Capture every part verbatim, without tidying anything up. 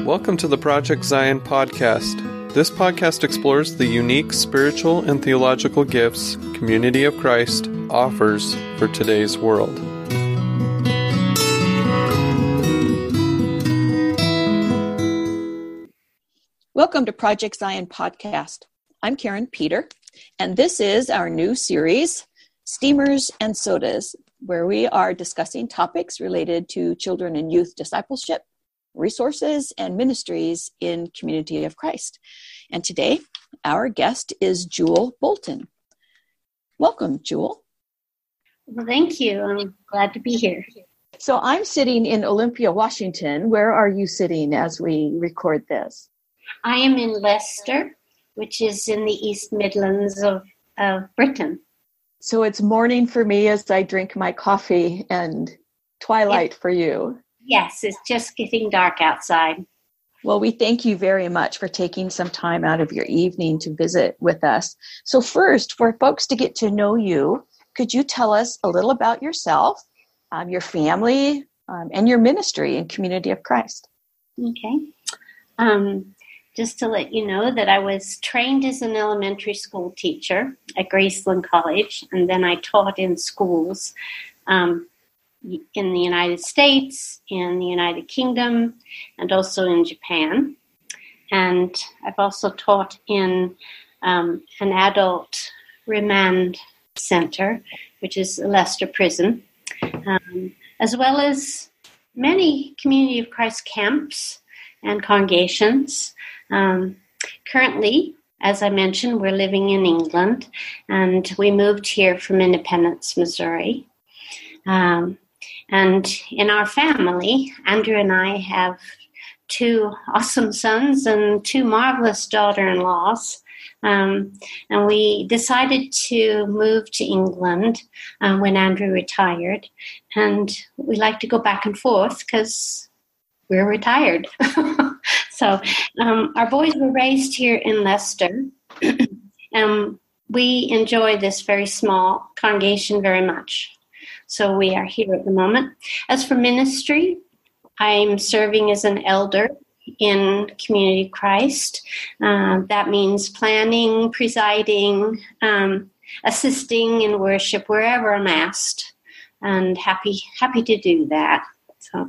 Welcome to the Project Zion podcast. This podcast explores the unique spiritual and theological gifts Community of Christ offers for today's world. Welcome to Project Zion podcast. I'm Karen Peter, and this is our new series, Steamers and Sodas, where we are discussing topics related to children and youth discipleship, resources, and ministries in Community of Christ. And today, our guest is Jewel Bolton. Welcome, Jewel. Well, thank you. I'm glad to be here. So I'm sitting in Olympia, Washington. Where are you sitting as we record this? I am in Leicester, which is in the East Midlands of, of Britain. So it's morning for me as I drink my coffee and twilight it, for you. Yes, it's just getting dark outside. Well, we thank you very much for taking some time out of your evening to visit with us. So first, for folks to get to know you, could you tell us a little about yourself, um, your family, um, and your ministry in Community of Christ? Okay. Um, just to let you know that I was trained as an elementary school teacher at Graceland College, and then I taught in schools um in the United States, in the United Kingdom, and also in Japan. And I've also taught in um, an adult remand center, which is Leicester Prison, um, as well as many Community of Christ camps and congregations. Um, currently, as I mentioned, we're living in England, and we moved here from Independence, Missouri. Um, And in our family, Andrew and I have two awesome sons and two marvelous daughter-in-laws. Um, and we decided to move to England um, when Andrew retired. And we like to go back and forth because we're retired. so um, our boys were raised here in Leicester. And we enjoy this very small congregation very much. So we are here at the moment. As for ministry, I'm serving as an elder in Community of Christ. Uh, that means planning, presiding, um, assisting in worship wherever I'm asked, and happy happy to do that. So,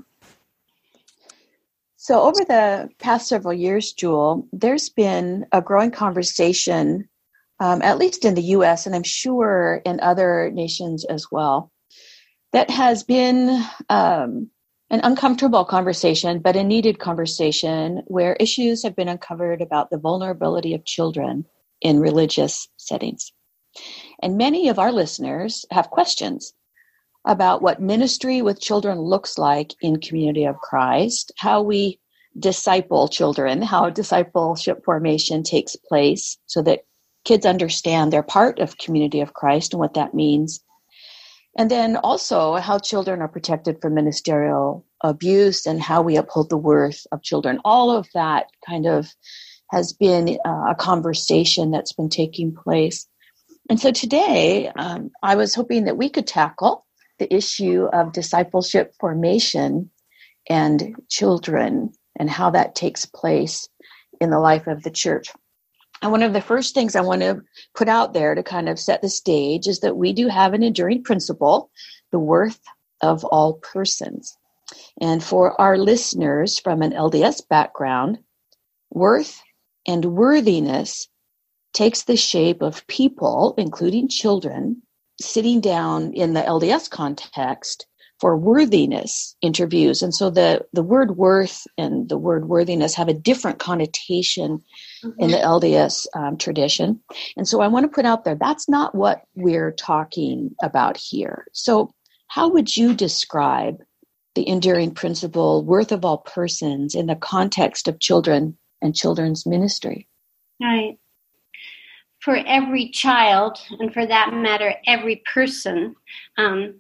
so over the past several years, Jewel, there's been a growing conversation, um, at least in the U S, and I'm sure in other nations as well, that has been um, an uncomfortable conversation, but a needed conversation where issues have been uncovered about the vulnerability of children in religious settings. And many of our listeners have questions about what ministry with children looks like in Community of Christ, how we disciple children, how discipleship formation takes place so that kids understand they're part of Community of Christ and what that means. And then also how children are protected from ministerial abuse and how we uphold the worth of children. All of that kind of has been uh, a conversation that's been taking place. And so today, um, I was hoping that we could tackle the issue of discipleship formation and children and how that takes place in the life of the church. And one of the first things I want to put out there to kind of set the stage is that we do have an enduring principle, the worth of all persons. And for our listeners from an L D S background, worth and worthiness takes the shape of people, including children, sitting down in the L D S context for worthiness interviews. And so the, the word worth and the word worthiness have a different connotation mm-hmm. in the L D S um, tradition. And so I want to put out there, that's not what we're talking about here. So how would you describe the enduring principle, worth of all persons, in the context of children and children's ministry? Right. For every child, and for that matter, every person, um,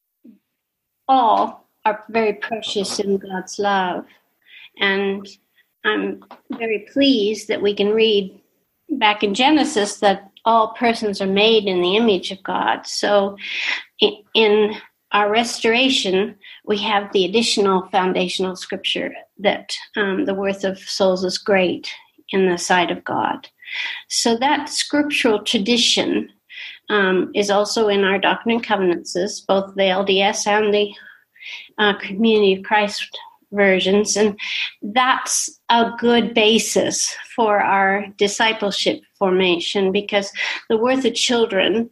all are very precious in God's love. And I'm very pleased that we can read back in Genesis that all persons are made in the image of God. So in our restoration, we have the additional foundational scripture that um, the worth of souls is great in the sight of God. So that scriptural tradition um, is also in our Doctrine and Covenants, both the L D S and the uh, Community of Christ versions. And that's a good basis for our discipleship formation, because the worth of children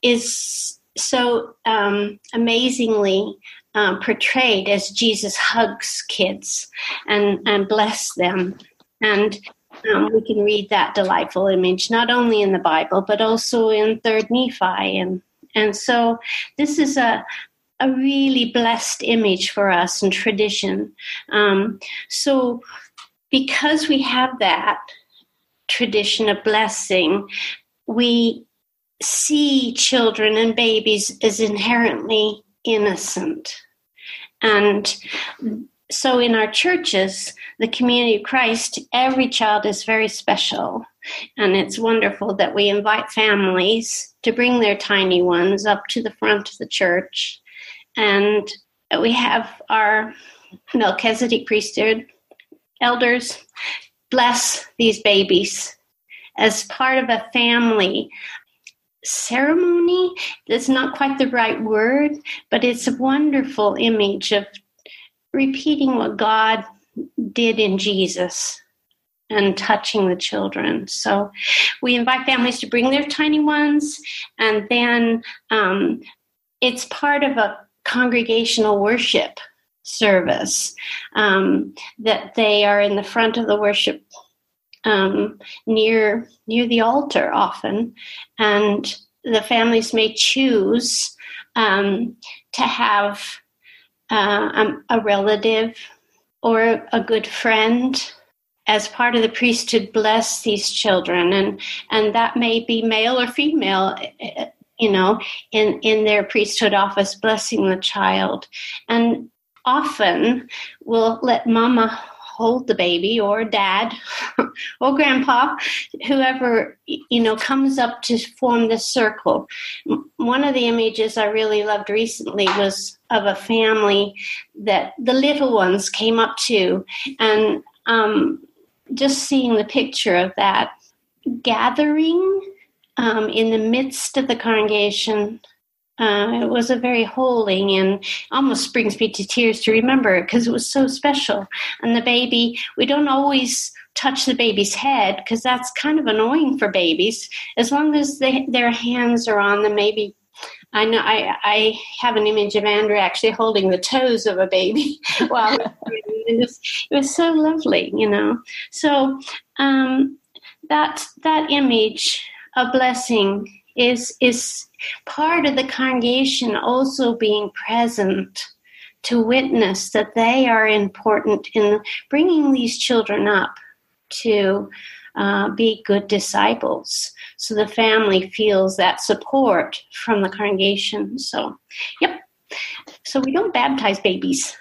is so um, amazingly um, portrayed as Jesus hugs kids and, and bless them. And um, we can read that delightful image not only in the Bible, but also in Third Nephi. And, and so this is a, a really blessed image for us and tradition. Um, so because we have that tradition of blessing, we see children and babies as inherently innocent. And so in our churches, the Community of Christ, every child is very special. And it's wonderful that we invite families to bring their tiny ones up to the front of the church. And we have our Melchizedek priesthood elders bless these babies as part of a family ceremony. That's not quite the right word, but it's a wonderful image of repeating what God did in Jesus and touching the children. So we invite families to bring their tiny ones, and then um, it's part of a congregational worship service um, that they are in the front of the worship um, near near the altar often, and the families may choose um, to have uh, um, a relative or a good friend as part of the priesthood bless these children, and and that may be male or female, you know, in, in their priesthood office blessing the child. And often we'll let mama hold the baby, or dad or grandpa, whoever, you know, comes up to form this circle. One of the images I really loved recently was of a family that the little ones came up to, and um, just seeing the picture of that gathering um, in the midst of the congregation, uh, it was a very holy, and almost brings me to tears to remember it, because it was so special. And the baby, we don't always touch the baby's head, because that's kind of annoying for babies. As long as they, their hands are on them, maybe. I know I, I have an image of Andrew actually holding the toes of a baby while it was, it was so lovely, you know. So um, that that image of blessing is is part of the congregation also being present to witness that they are important in bringing these children up to uh, be good disciples. So the family feels that support from the congregation. So, yep. So we don't baptize babies.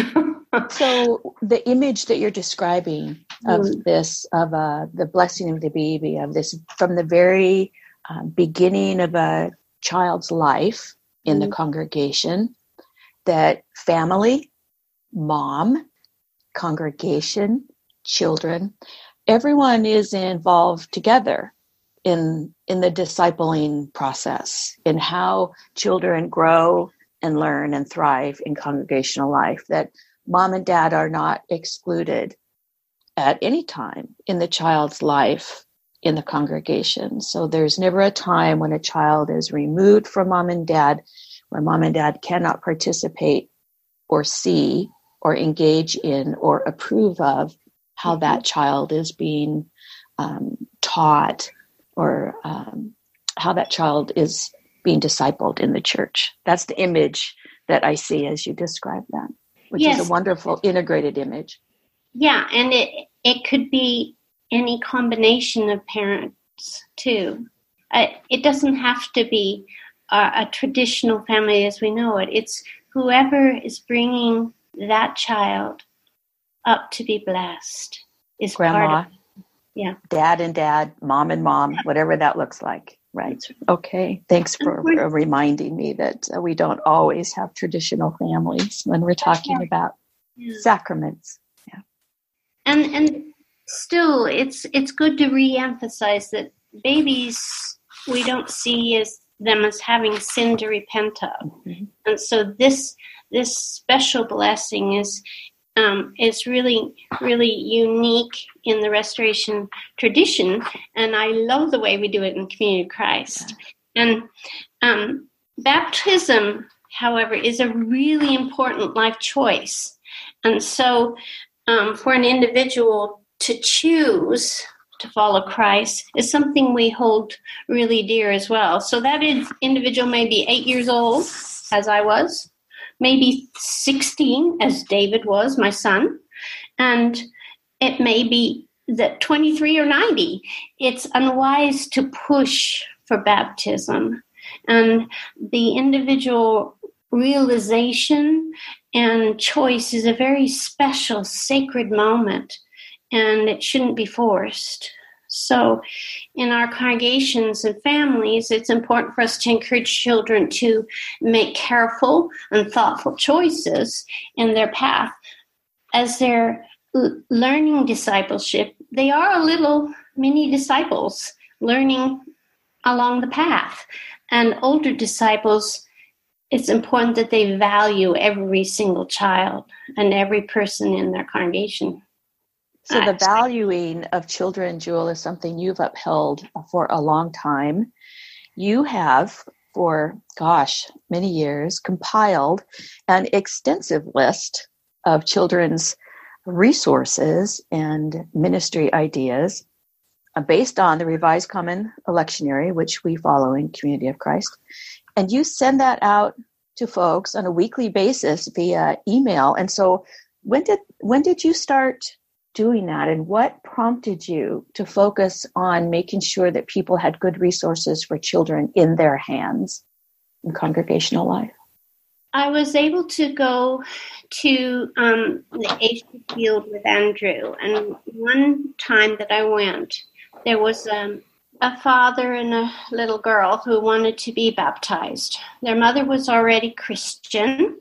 So the image that you're describing of mm. this, of uh, the blessing of the baby, of this from the very uh, beginning of a child's life in mm. the congregation, that family, mom, congregation, children, everyone is involved together in in the discipling process, in how children grow and learn and thrive in congregational life, that mom and dad are not excluded at any time in the child's life in the congregation. So there's never a time when a child is removed from mom and dad, where mom and dad cannot participate or see or engage in or approve of how that child is being um, taught, or um, how that child is being discipled in the church. That's the image that I see as you describe that, which yes. is a wonderful integrated image. Yeah, and it it could be any combination of parents too. Uh, it doesn't have to be a, a traditional family as we know it. It's whoever is bringing that child up to be blessed is grandma, part of, yeah, dad and dad, mom and mom, whatever that looks like. Right. Okay. Thanks for uh, reminding me that uh, we don't always have traditional families when we're talking about yeah. sacraments. Yeah. And and still, it's it's good to reemphasize that babies, we don't see as them as having sin to repent of, mm-hmm. and so this this special blessing is. Um, is really, really unique in the Restoration tradition, and I love the way we do it in Community of Christ. And um, baptism, however, is a really important life choice. And so um, for an individual to choose to follow Christ is something we hold really dear as well. So that is, individual may be eight years old, as I was, maybe sixteen, as David was, my son, and it may be that twenty-three or ninety. It's unwise to push for baptism, and the individual realization and choice is a very special, sacred moment, and it shouldn't be forced. So in our congregations and families, it's important for us to encourage children to make careful and thoughtful choices in their path. As they're l- learning discipleship, they are a little mini disciples learning along the path. And older disciples, it's important that they value every single child and every person in their congregation. So the valuing of children, Jewel, is something you've upheld for a long time. You have, for, gosh, many years, compiled an extensive list of children's resources and ministry ideas based on the Revised Common Lectionary, which we follow in Community of Christ. And you send that out to folks on a weekly basis via email. And so when did when did you start doing that, and what prompted you to focus on making sure that people had good resources for children in their hands in congregational life? I was able to go to um, the Asian field with Andrew, and one time that I went, there was um, a father and a little girl who wanted to be baptized. Their mother was already Christian,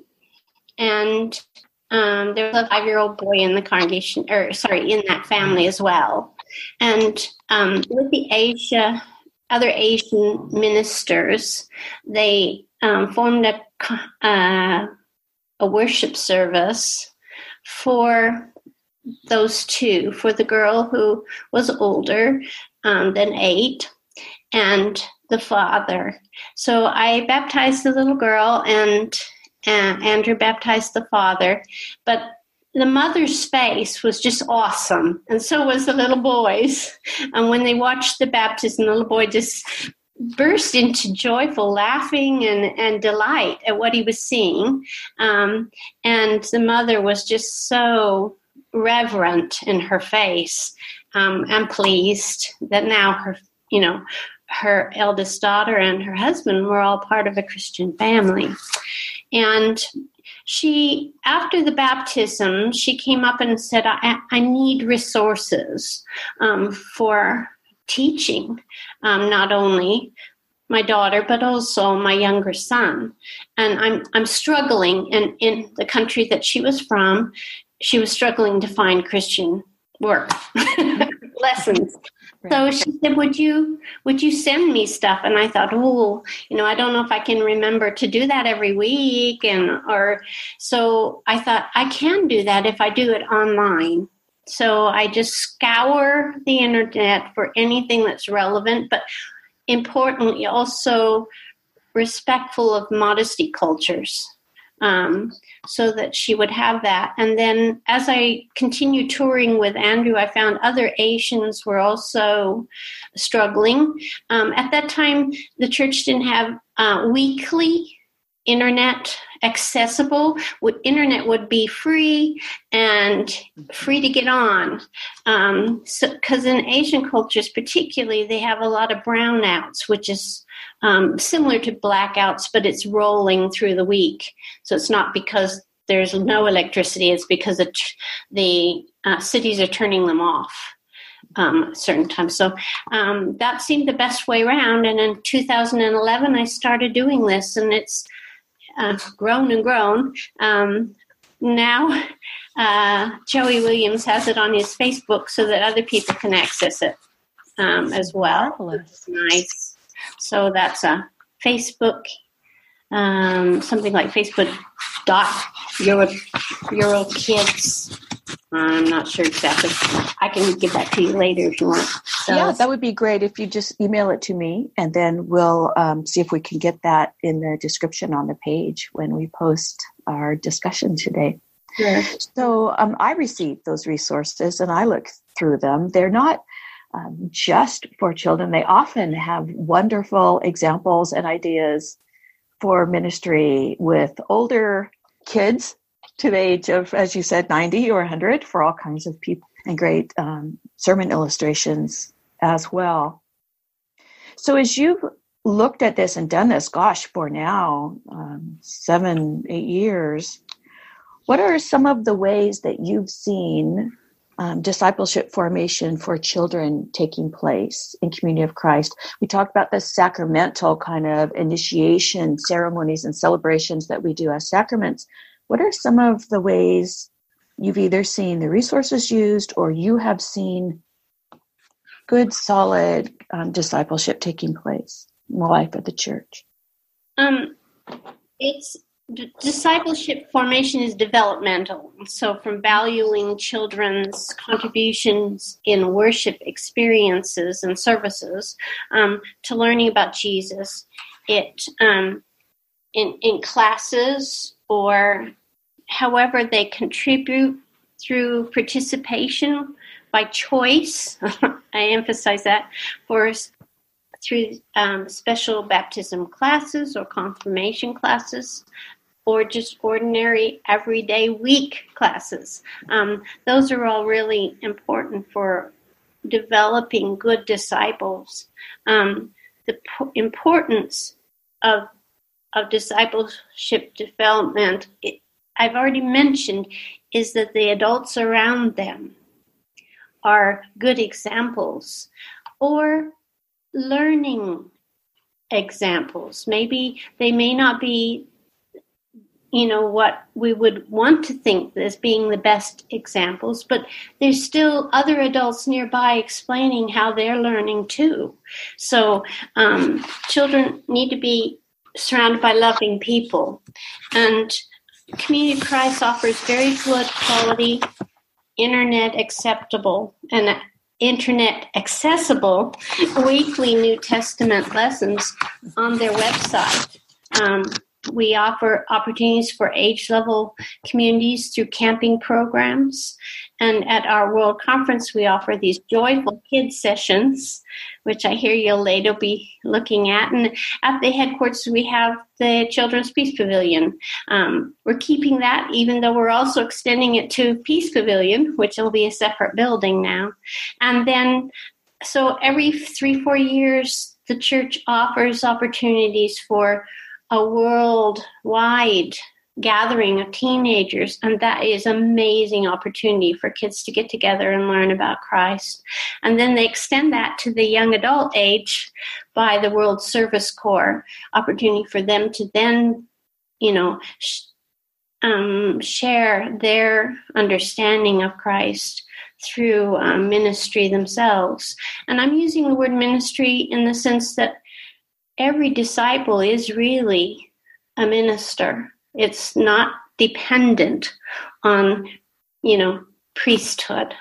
and Um, there was a five-year-old boy in the congregation, or sorry, in that family as well. And um, with the Asia, other Asian ministers, they um, formed a uh, a worship service for those two, for the girl who was older um, than eight, and the father. So I baptized the little girl, and And Andrew baptized the father, but the mother's face was just awesome, and so was the little boy's. And when they watched the baptism, the little boy just burst into joyful laughing and, and delight at what he was seeing. Um, and the mother was just so reverent in her face um, and pleased that now her, you know, her eldest daughter and her husband were all part of a Christian family. And she, after the baptism, she came up and said, I, I need resources um, for teaching, um, not only my daughter, but also my younger son. And I'm I'm struggling, and in the country that she was from, she was struggling to find Christian work, lessons. So she said, would you would you send me stuff? And I thought, oh, you know, I don't know if I can remember to do that every week. And or so I thought I can do that if I do it online. So I just scour the internet for anything that's relevant, but importantly, also respectful of modesty cultures. Um, so that she would have that. And then as I continued touring with Andrew, I found other Asians were also struggling. Um, at that time, the church didn't have uh, weekly internet accessible. Would, internet would be free and free to get on. Um, so, because in Asian cultures particularly, they have a lot of brownouts, which is Um, similar to blackouts, but it's rolling through the week. So it's not because there's no electricity, it's because the, the uh, cities are turning them off. um, a certain time. So um, that seemed the best way around. And in two thousand eleven, I started doing this, and it's uh, grown and grown. Um, now, uh, Joey Williams has it on his Facebook so that other people can access it um, as well. It's nice. So that's a Facebook, um, something like Facebook dot Euro, Euro Kids. I'm not sure exactly. I can give that to you later if you want. So, yeah, that would be great if you just email it to me, and then we'll um, see if we can get that in the description on the page when we post our discussion today. Sure. So um, I received those resources, and I look through them. They're not um, just for children. They often have wonderful examples and ideas for ministry with older kids to the age of, as you said, ninety or one hundred, for all kinds of people, and great um, sermon illustrations as well. So as you've looked at this and done this, gosh, for now, um, seven, eight years, what are some of the ways that you've seen um, discipleship formation for children taking place in Community of Christ? We talked about the sacramental kind of initiation ceremonies and celebrations that we do as sacraments. What are some of the ways you've either seen the resources used or you have seen good, solid um, discipleship taking place in the life of the church? Um, it's d- discipleship formation is developmental. So from valuing children's contributions in worship experiences and services um, to learning about Jesus, it um, in in classes or however they contribute through participation by choice. I emphasize that for through um, special baptism classes or confirmation classes, or just ordinary everyday week classes. Um, those are all really important for developing good disciples. Um, the p- importance of of discipleship development, it, I've already mentioned, is that the adults around them are good examples or learning examples. Maybe they may not be, you know, what we would want to think as being the best examples, but there's still other adults nearby explaining how they're learning too. So um, children need to be surrounded by loving people. And Community of Christ offers very good quality, internet acceptable and internet accessible weekly New Testament lessons on their website. Um, we offer opportunities for age level communities through camping programs. And at our World Conference, we offer these joyful kids sessions, which I hear you'll later be looking at. And at the headquarters, we have the Children's Peace Pavilion. Um, we're keeping that, even though we're also extending it to Peace Pavilion, which will be a separate building now. And then, so every three, four years, the church offers opportunities for a worldwide gathering of teenagers, and that is an amazing opportunity for kids to get together and learn about Christ. And then they extend that to the young adult age by the World Service Corps, opportunity for them to then, you know, sh- um, share their understanding of Christ through um, ministry themselves. And I'm using the word ministry in the sense that every disciple is really a minister. It's not dependent on, you know, priesthood.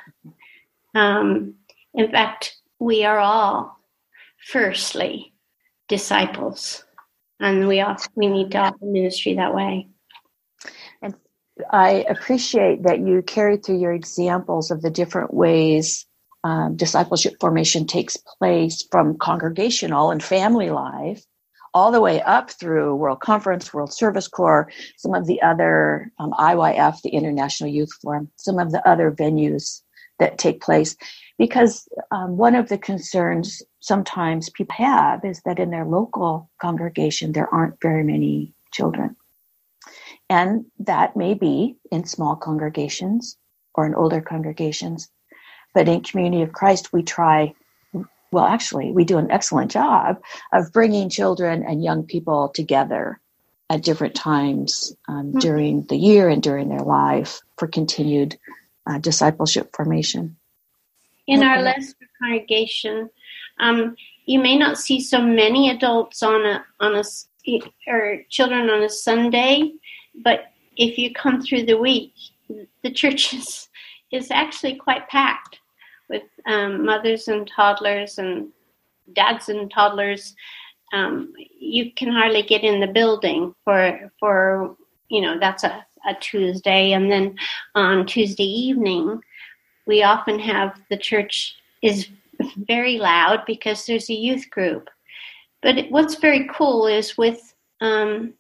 Um, in fact, we are all, firstly, disciples, and we offer, we need to offer ministry that way. And I appreciate that you carried through your examples of the different ways um, discipleship formation takes place, from congregational and family life all the way up through World Conference, World Service Corps, some of the other um, I Y F, the International Youth Forum, some of the other venues that take place. Because um, one of the concerns sometimes people have is that in their local congregation, there aren't very many children. And that may be in small congregations or in older congregations. But in Community of Christ, we try, well, actually, we do an excellent job of bringing children and young people together at different times um, mm-hmm. during the year and during their life for continued uh, discipleship formation. In our Leicester congregation, um, you may not see so many adults on a on a or children on a Sunday, but if you come through the week, the church is, is actually quite packed with um, mothers and toddlers and dads and toddlers. Um, you can hardly get in the building for, for you know, that's a, a Tuesday. And then on Tuesday evening, we often have the church is very loud because there's a youth group. But it, what's very cool is with um,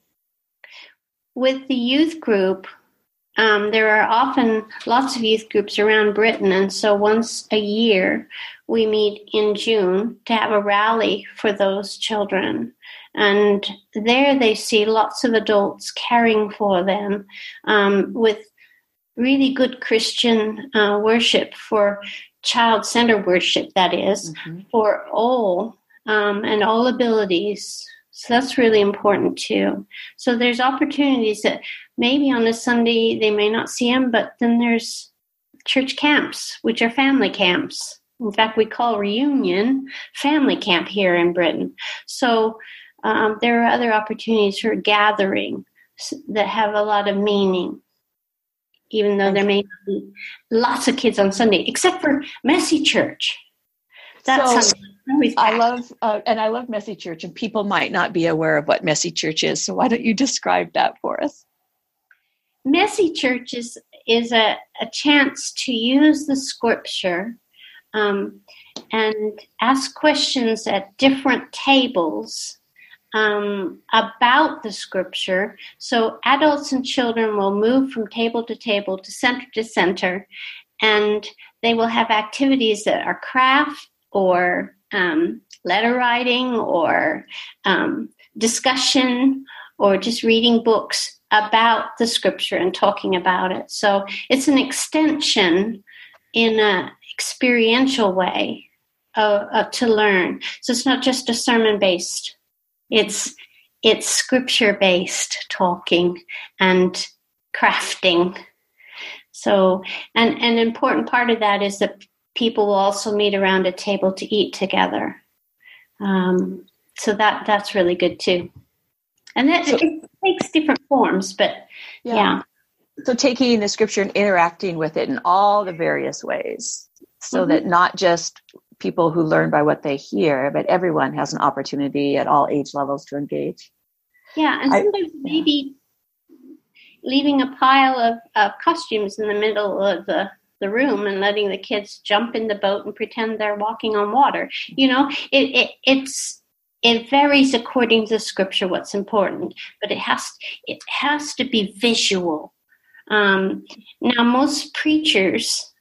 with the youth group, um, there are often lots of youth groups around Britain. And so once a year, we meet in June to have a rally for those children. And there they see lots of adults caring for them um, with really good Christian uh, worship, for child-centered worship, that is, mm-hmm. for all um, and all abilities. So that's really important too. So there's opportunities that maybe on a Sunday they may not see them, but then there's church camps, which are family camps. In fact, we call reunion family camp here in Britain. So um, there are other opportunities for gathering that have a lot of meaning, even though there may not be lots of kids on Sunday, except for Messy Church. That's so, I love, uh, and I love Messy Church, and people might not be aware of what Messy Church is. So why don't you describe that for us? Messy Church is, is a, a chance to use the scripture um, and ask questions at different tables um, about the scripture. So adults and children will move from table to table to center to center, and they will have activities that are craft or um, letter writing or um, discussion or just reading books about the scripture and talking about it. So it's an extension in an experiential way uh, uh, to learn. So it's not just a sermon-based. It's it's scripture-based talking and crafting. So, and, and an important part of that is that people will also meet around a table to eat together. Um, so that that's really good too. And that so, it takes different forms, but yeah. yeah. So taking the scripture and interacting with it in all the various ways, so mm-hmm. that not just people who learn by what they hear, but everyone has an opportunity at all age levels to engage. Yeah, and sometimes I, maybe yeah. leaving a pile of, of costumes in the middle of the, the room and letting the kids jump in the boat and pretend they're walking on water. You know, it, it it's it varies according to the scripture what's important, but it has it has to be visual. Um, now, most preachers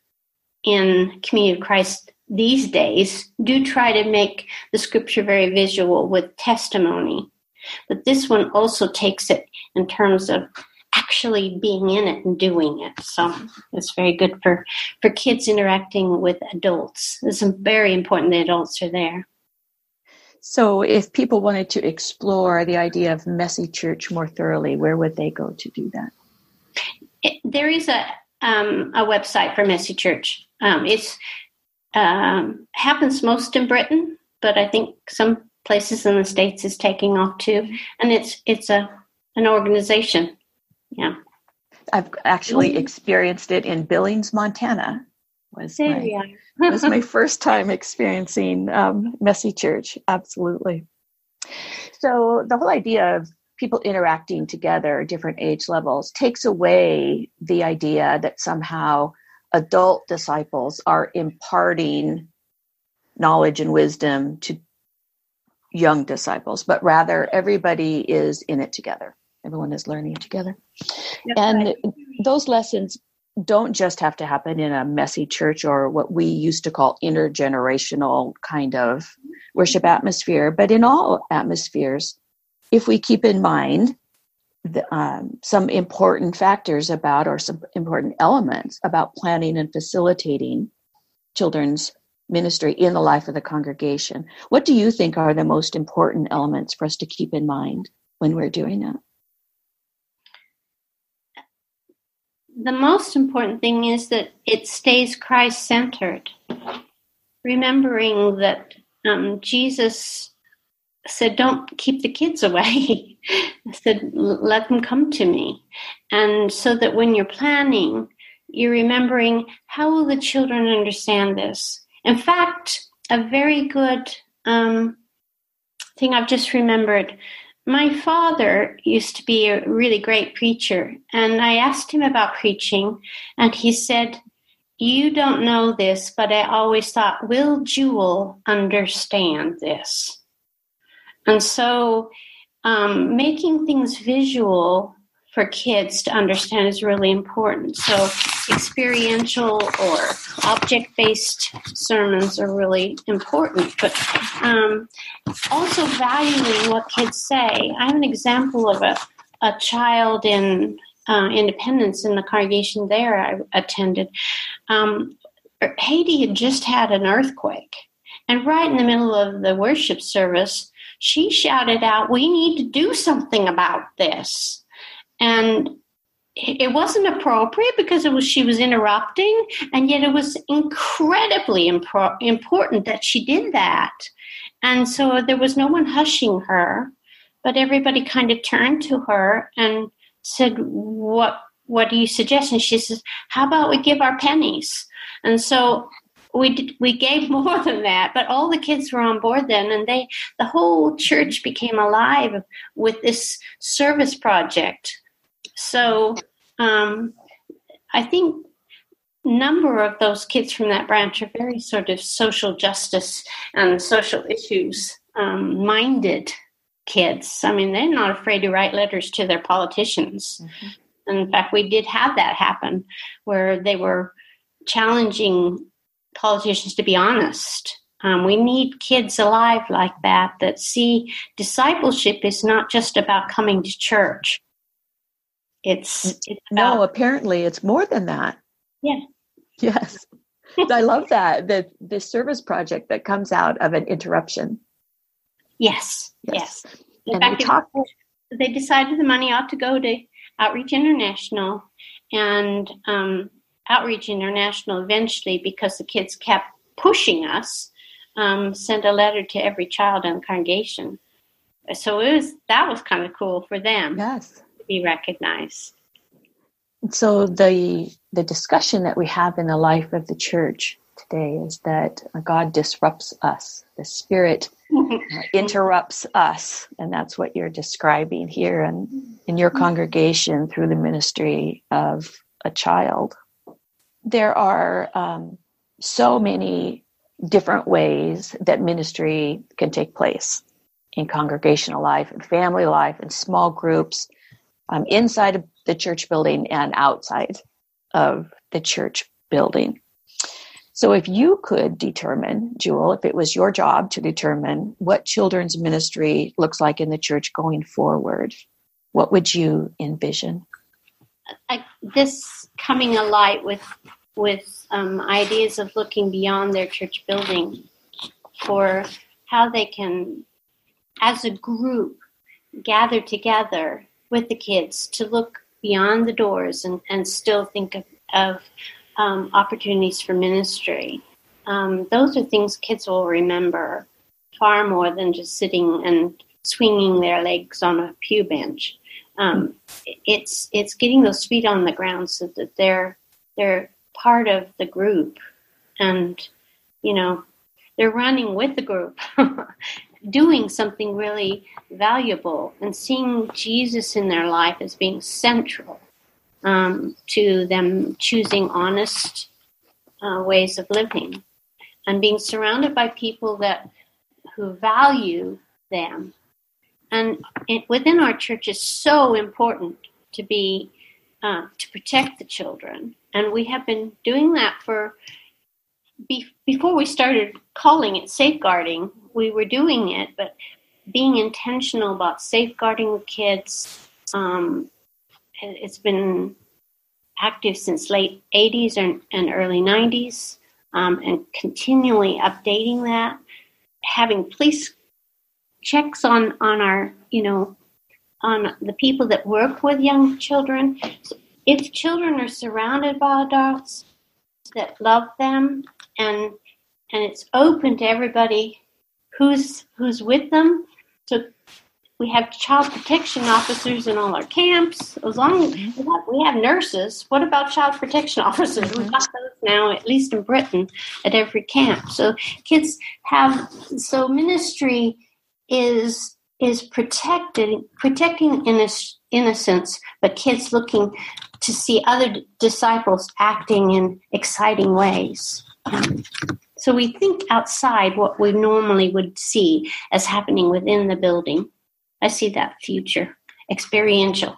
in Community of Christ these days do try to make the scripture very visual with testimony. But this one also takes it in terms of actually being in it and doing it. So it's very good for, for kids interacting with adults. It's very important that adults are there. So if people wanted to explore the idea of Messy Church more thoroughly, where would they go to do that? It, there is a um, a website for Messy Church. Um, it's um, happens most in Britain, but I think some places in the States is taking off too. And it's it's a an organization. Yeah. I've actually experienced it in Billings, Montana. Was there my, we are. was my first time experiencing um, Messy Church. Absolutely. So the whole idea of people interacting together, different age levels, takes away the idea that somehow adult disciples are imparting knowledge and wisdom to young disciples, but rather everybody is in it together. Everyone is learning together. That's and right. Those lessons don't just have to happen in a Messy Church or what we used to call intergenerational kind of worship atmosphere, but in all atmospheres, if we keep in mind the, um, some important factors about, or some important elements about planning and facilitating children's ministry in the life of the congregation. What do you think are the most important elements for us to keep in mind when we're doing that? The most important thing is that it stays Christ-centered, remembering that um, Jesus said, don't keep the kids away. He said, let them come to me. And so that when you're planning, you're remembering, how will the children understand this? In fact, a very good um, thing I've just remembered, my father used to be a really great preacher, and I asked him about preaching, and he said, you don't know this, but I always thought, will Jewel understand this? And so um, making things visual for kids to understand is really important. So experiential or object-based sermons are really important, but um, also valuing what kids say. I have an example of a, a child in uh, Independence in the congregation there I attended. Um, Haiti had just had an earthquake, and right in the middle of the worship service, she shouted out, we need to do something about this. And it wasn't appropriate because it was she was interrupting, and yet it was incredibly impro- important that she did that. And so there was no one hushing her, but everybody kind of turned to her and said, what what do you suggest? And she says, how about we give our pennies? And so we did, we gave more than that, but all the kids were on board then, and they the whole church became alive with this service project. So um, I think a number of those kids from that branch are very sort of social justice and social issues um, minded kids. I mean, they're not afraid to write letters to their politicians. Mm-hmm. In fact, we did have that happen where they were challenging politicians to be honest. Um, we need kids alive like that, that see discipleship is not just about coming to church. It's, it's about, no, apparently it's more than that. Yeah. Yes. I love that. The the service project that comes out of an interruption. Yes. Yes. Yes. In and fact, we talk- they decided the money ought to go to Outreach International, and um, Outreach International eventually, because the kids kept pushing us, um, sent a letter to every child in the congregation. So it was that was kind of cool for them. Yes. Be recognized. So the the discussion that we have in the life of the church today is that God disrupts us. The Spirit uh, interrupts us, and that's what you're describing here and in your congregation through the ministry of a child. There are um, so many different ways that ministry can take place in congregational life and family life and small groups. Um, inside of the church building and outside of the church building. So if you could determine, Jewel, if it was your job to determine what children's ministry looks like in the church going forward, what would you envision? I, this coming alight with with um, ideas of looking beyond their church building for how they can, as a group, gather together with the kids to look beyond the doors and, and still think of, of um, opportunities for ministry. Um, those are things kids will remember far more than just sitting and swinging their legs on a pew bench. Um, it's it's getting those feet on the ground so that they're they're part of the group, and you know they're running with the group. Doing something really valuable and seeing Jesus in their life as being central um, to them choosing honest uh, ways of living and being surrounded by people that who value them. And it, within our church is so important to be uh, to protect the children, and we have been doing that for be, before we started calling it safeguarding. We were doing it, but being intentional about safeguarding the kids, um, it's been active since late eighties and, and early nineties. um, and continually updating that, having police checks on, on our, you know, on the people that work with young children. So if children are surrounded by adults that love them, and and it's open to everybody who's who's with them. So we have child protection officers in all our camps. As long as we have, we have nurses, what about child protection officers? Mm-hmm. We've got those now, at least in Britain, at every camp. So kids have, so ministry is is protected, protecting innocence, but kids looking to see other d- disciples acting in exciting ways. Um, so we think outside what we normally would see as happening within the building. I see that future, experiential.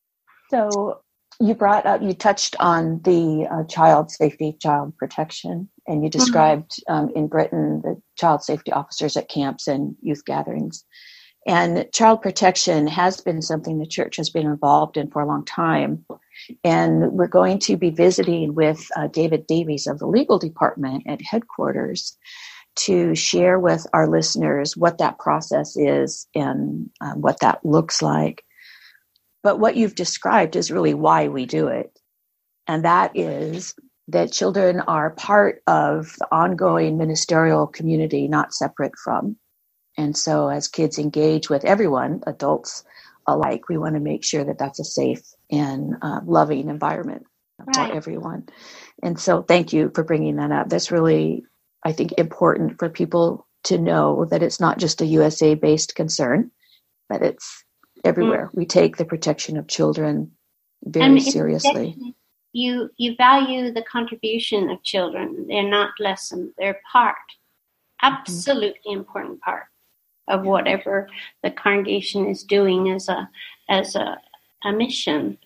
So you brought up, you touched on the uh, child safety, child protection, and you described mm-hmm. um, in Britain the child safety officers at camps and youth gatherings. And child protection has been something the church has been involved in for a long time. And we're going to be visiting with uh, David Davies of the legal department at headquarters to share with our listeners what that process is and um, what that looks like. But what you've described is really why we do it. And that is that children are part of the ongoing ministerial community, not separate from. And so as kids engage with everyone, adults alike, we want to make sure that that's a safe and uh, loving environment right. for everyone. And so thank you for bringing that up. That's really, I think, important for people to know that it's not just a U S A-based concern, but it's everywhere. Mm-hmm. We take the protection of children very and seriously. You you value the contribution of children. They're not lessened. They're part, absolutely mm-hmm. important part of whatever the congregation is doing as a as a, a mission.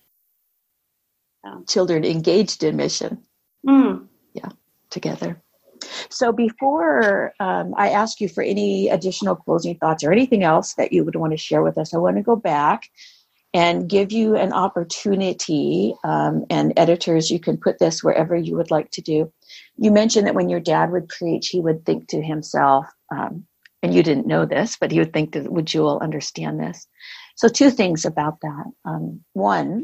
So. Children engaged in mission. Mm. Yeah, together. So before um, I ask you for any additional closing thoughts or anything else that you would want to share with us, I want to go back and give you an opportunity, um, and editors, you can put this wherever you would like to do. You mentioned that when your dad would preach, he would think to himself, um, and you didn't know this, but he would think, that, would Jewel understand this? So two things about that. Um, one,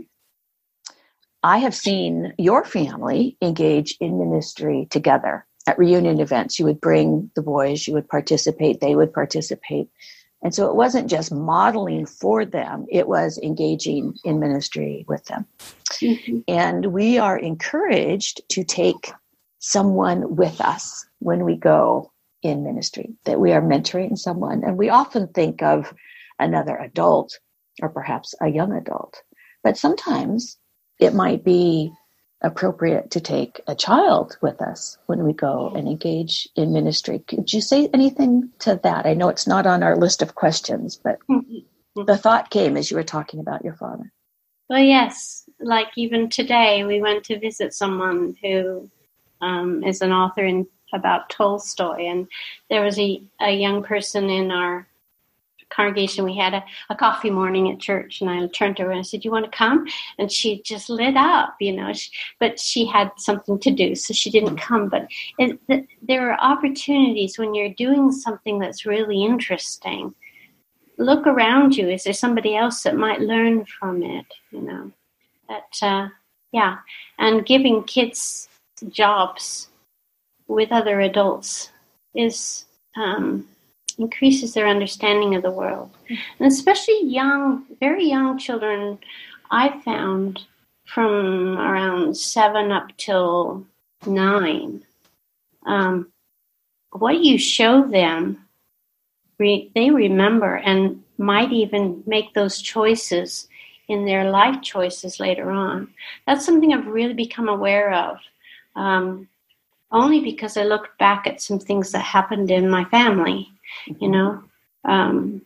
I have seen your family engage in ministry together. At reunion events, you would bring the boys, you would participate, they would participate. And so it wasn't just modeling for them, it was engaging in ministry with them. Mm-hmm. And we are encouraged to take someone with us when we go in ministry, that we are mentoring someone. And we often think of another adult or perhaps a young adult, but sometimes it might be appropriate to take a child with us when we go and engage in ministry. Could you say anything to that? I know it's not on our list of questions, but mm-hmm. the thought came as you were talking about your father. Well, yes. Like even today, we went to visit someone who um, is an author in about Tolstoy, and there was a, a young person in our congregation. We had a, a coffee morning at church, and I turned to her and I said, "You want to come?" And she just lit up, you know, she, but she had something to do, so she didn't come. But it, the, there are opportunities when you're doing something that's really interesting. Look around you. Is there somebody else that might learn from it, you know? That, uh, yeah. And giving kids jobs with other adults is um, increases their understanding of the world. And especially young, very young children, I found from around seven up till nine, um, what you show them, re- they remember and might even make those choices in their life choices later on. That's something I've really become aware of. Um, only because I looked back at some things that happened in my family, you know. Um,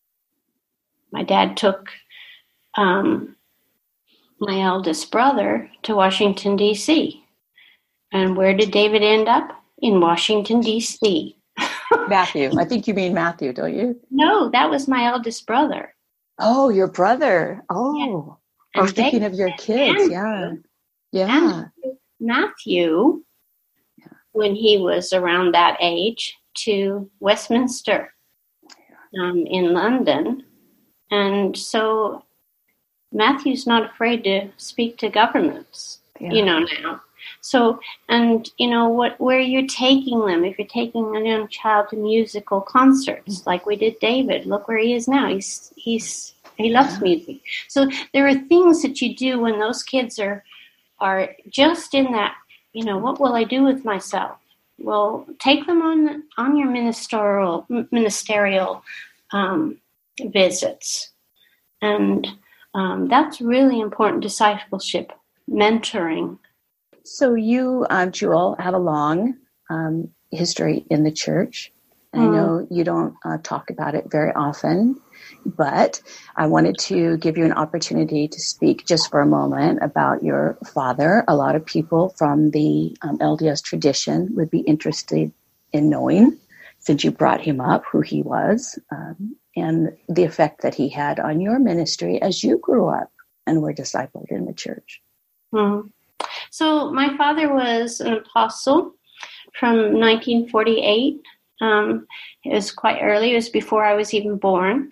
my dad took um, my eldest brother to Washington, D C And where did David end up? In Washington, D C Matthew. I think you mean Matthew, don't you? No, that was my eldest brother. Oh, your brother. Oh. Yeah. I was thinking of your kids. Andrew, yeah. Yeah. Andrew, Matthew when he was around that age to Westminster um, in London. And so Matthew's not afraid to speak to governments, yeah. you know, now. So, and, you know, what where you're taking them, if you're taking a young child to musical concerts, like we did David, look where he is now. He's, he's, he loves yeah. music. So there are things that you do when those kids are, are just in that, you know, what will I do with myself? Well, take them on, on your ministerial, ministerial um, visits. And um, that's really important discipleship, mentoring. So you, um, Jewel, have a long um, history in the church. Mm. I know you don't uh, talk about it very often, but I wanted to give you an opportunity to speak just for a moment about your father. A lot of people from the um, L D S tradition would be interested in knowing, since you brought him up, who he was, um, and the effect that he had on your ministry as you grew up and were discipled in the church. Mm. So my father was an apostle from nineteen forty-eight. Um, it was quite early. It was before I was even born.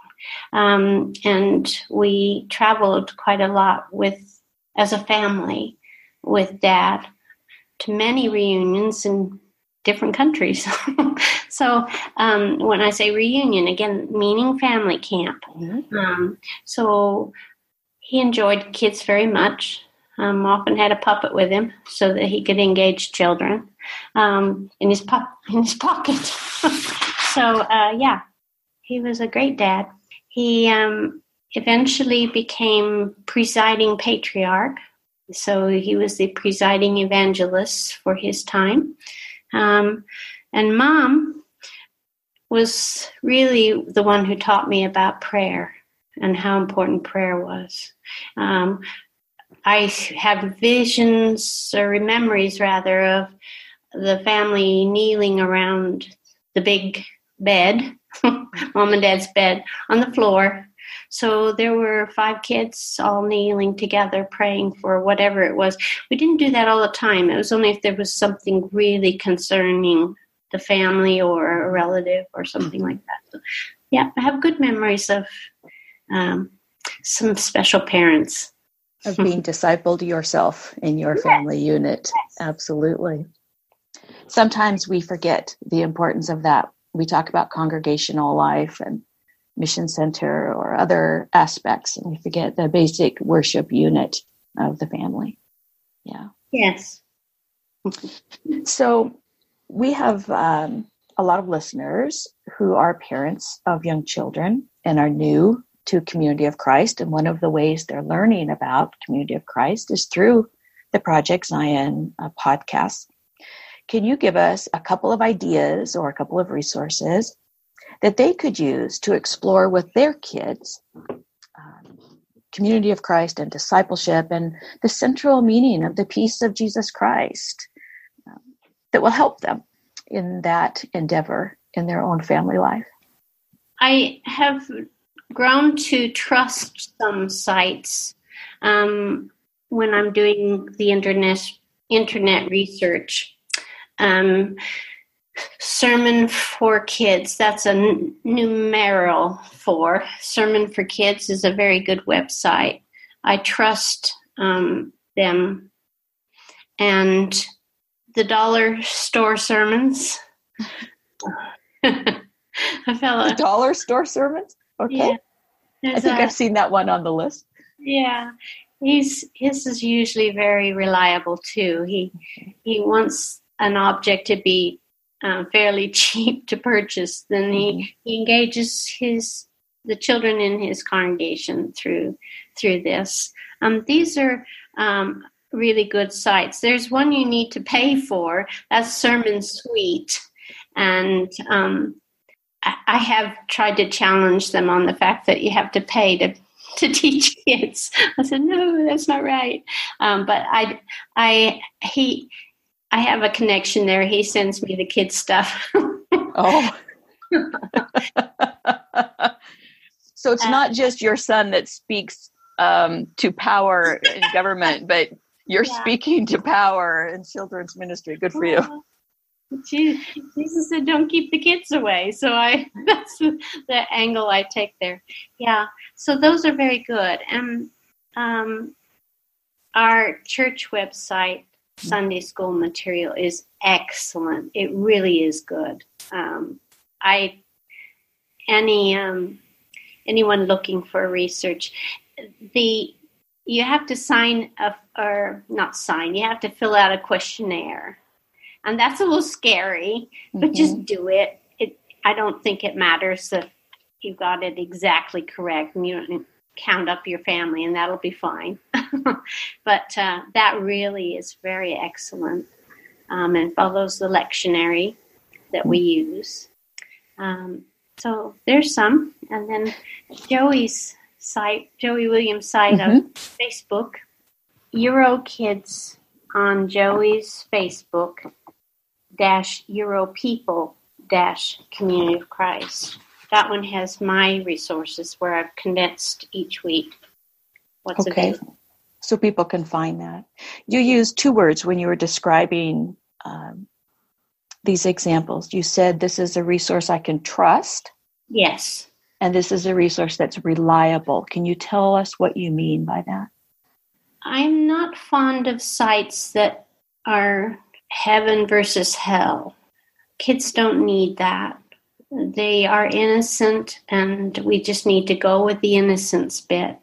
Um, and we traveled quite a lot with, as a family, with Dad to many reunions in different countries. So um, when I say reunion, again, meaning family camp. Mm-hmm. Um, so he enjoyed kids very much. Um, often had a puppet with him so that he could engage children um, in his po- in his pocket. So uh, yeah, he was a great dad. He um, eventually became presiding patriarch, so he was the presiding evangelist for his time. Um, and Mom was really the one who taught me about prayer and how important prayer was. Um, I have visions or memories, rather, of the family kneeling around the big bed, Mom and Dad's bed, on the floor. So there were five kids all kneeling together, praying for whatever it was. We didn't do that all the time. It was only if there was something really concerning the family or a relative or something like that. So, yeah, I have good memories of um, some special parents. Of being discipled yourself in your family yes. unit. Yes. Absolutely. Sometimes we forget the importance of that. We talk about congregational life and mission center or other aspects, and we forget the basic worship unit of the family. Yeah. Yes. So we have um, a lot of listeners who are parents of young children and are new to Community of Christ. And one of the ways they're learning about Community of Christ is through the Project Zion uh, podcast. Can you give us a couple of ideas or a couple of resources that they could use to explore with their kids um, Community of Christ and discipleship and the central meaning of the peace of Jesus Christ um, that will help them in that endeavor in their own family life? I have grown to trust some sites um, when I'm doing the internet internet research. Um, Sermon for Kids, that's a n- numeral for. Sermon for Kids is a very good website. I trust um, them. And the dollar store sermons. I felt the dollar store sermons? Okay. Yeah, I think i I've seen that one on the list. Yeah. He's his is usually very reliable too. He he wants an object to be uh, fairly cheap to purchase. Then he, mm-hmm. he engages his the children in his congregation through through this. Um, these are um, really good sites. There's one you need to pay for. That's Sermon Suite, and um, I have tried to challenge them on the fact that you have to pay to, to teach kids. I said, no, that's not right. Um, but I, I, he, I have a connection there. He sends me the kids' stuff. Oh. So it's uh, not just your son that speaks um, to power in government, but you're yeah. speaking to power in children's ministry. Good for you. Jesus said, "Don't keep the kids away." So I that's the, the angle I take there. Yeah. So those are very good. And um, our church website, Sunday School Material, is excellent. It really is good. Um, I any um, anyone looking for research, the you have to sign a, or not sign. You have to fill out a questionnaire. And that's a little scary, but mm-hmm. just do it. It. I don't think it matters if you got it exactly correct, and you don't count up your family, and that'll be fine. But uh, that really is very excellent, um, and follows the lectionary that we use. Um, so there's some, and then Joey's site, Joey Williams' site mm-hmm. on Facebook, Euro Kids on Joey's Facebook. Dash Euro People dash Community of Christ. That one has my resources where I've condensed each week what's okay. available. So people can find that. You used two words when you were describing um, these examples. You said this is a resource I can trust. Yes. And this is a resource that's reliable. Can you tell us what you mean by that? I'm not fond of sites that are heaven versus hell. Kids don't need that. They are innocent, and we just need to go with the innocence bit.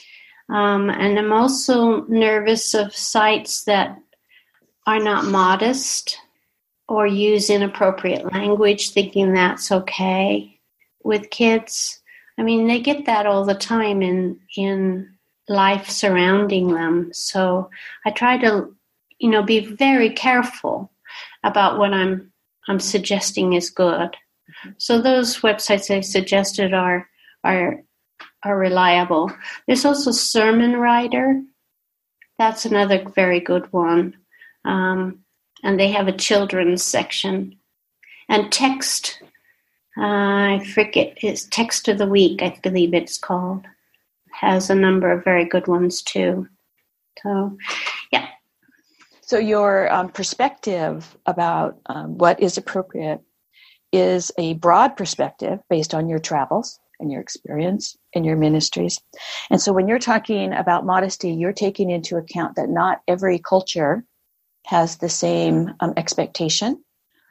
Um, and I'm also nervous of sites that are not modest or use inappropriate language, thinking that's okay with kids. I mean, they get that all the time in in life surrounding them. So I try to you know, be very careful about what I'm I'm suggesting is good. Mm-hmm. So those websites I suggested are are are reliable. There's also Sermon Writer. That's another very good one. Um, and they have a children's section. And Text, uh, I forget, it's Text of the Week, I believe it's called. Has a number of very good ones too. So, yeah. So your um, perspective about um, what is appropriate is a broad perspective based on your travels and your experience in your ministries. And so when you're talking about modesty, you're taking into account that not every culture has the same um, expectation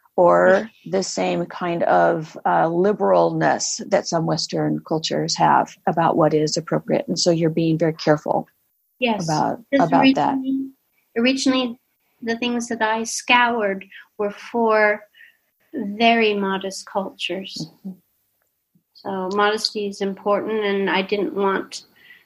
or the same kind of uh, liberalness that some Western cultures have about what is appropriate. And so you're being very careful yes. about, about originally, that. Originally, the things that I scoured were for very modest cultures. Mm-hmm. So modesty is important, and I didn't want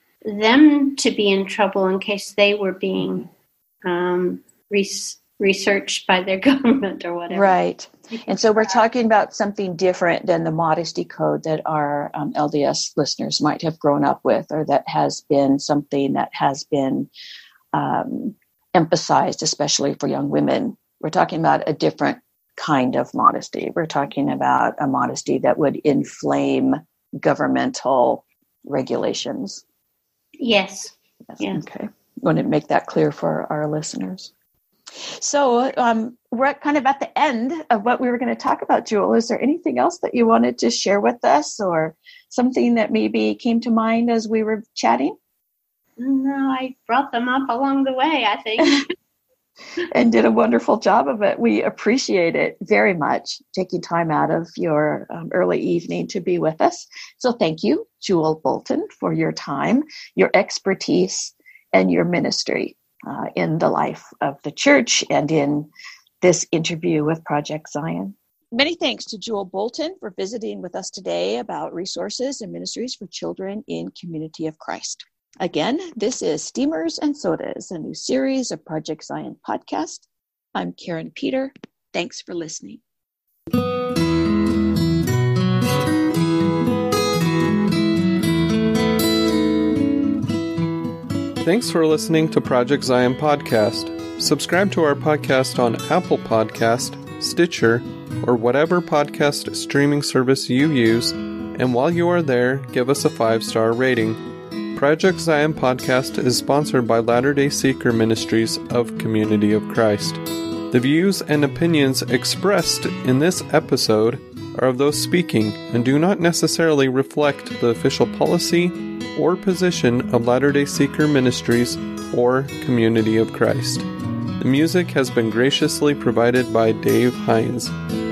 them to be in trouble in case they were being um, res- researched by their government or whatever. Right. And so we're talking about something different than the modesty code that our um, L D S listeners might have grown up with, or that has been something that has been um, emphasized, especially for young women. We're talking about a different kind of modesty. We're talking about a modesty that would inflame governmental regulations. Yes. yes. yes. Okay. Want to make that clear for our listeners. So um, we're at kind of at the end of what we were going to talk about, Jewel. Is there anything else that you wanted to share with us, or something that maybe came to mind as we were chatting? No, I brought them up along the way, I think. And did a wonderful job of it. We appreciate it very much, taking time out of your um, early evening to be with us. So thank you, Jewel Bolton, for your time, your expertise, and your ministry uh, in the life of the church and in this interview with Project Zion. Many thanks to Jewel Bolton for visiting with us today about resources and ministries for children in Community of Christ. Again, this is Steamers and Sodas, a new series of Project Zion podcast. I'm Karen Peter. Thanks for listening. Thanks for listening to Project Zion Podcast. Subscribe to our podcast on Apple Podcast, Stitcher, or whatever podcast streaming service you use, and while you are there, give us a five-star rating. Project Zion Podcast is sponsored by Latter-day Seeker Ministries of Community of Christ. The views and opinions expressed in this episode are of those speaking and do not necessarily reflect the official policy or position of Latter-day Seeker Ministries or Community of Christ. The music has been graciously provided by Dave Hines.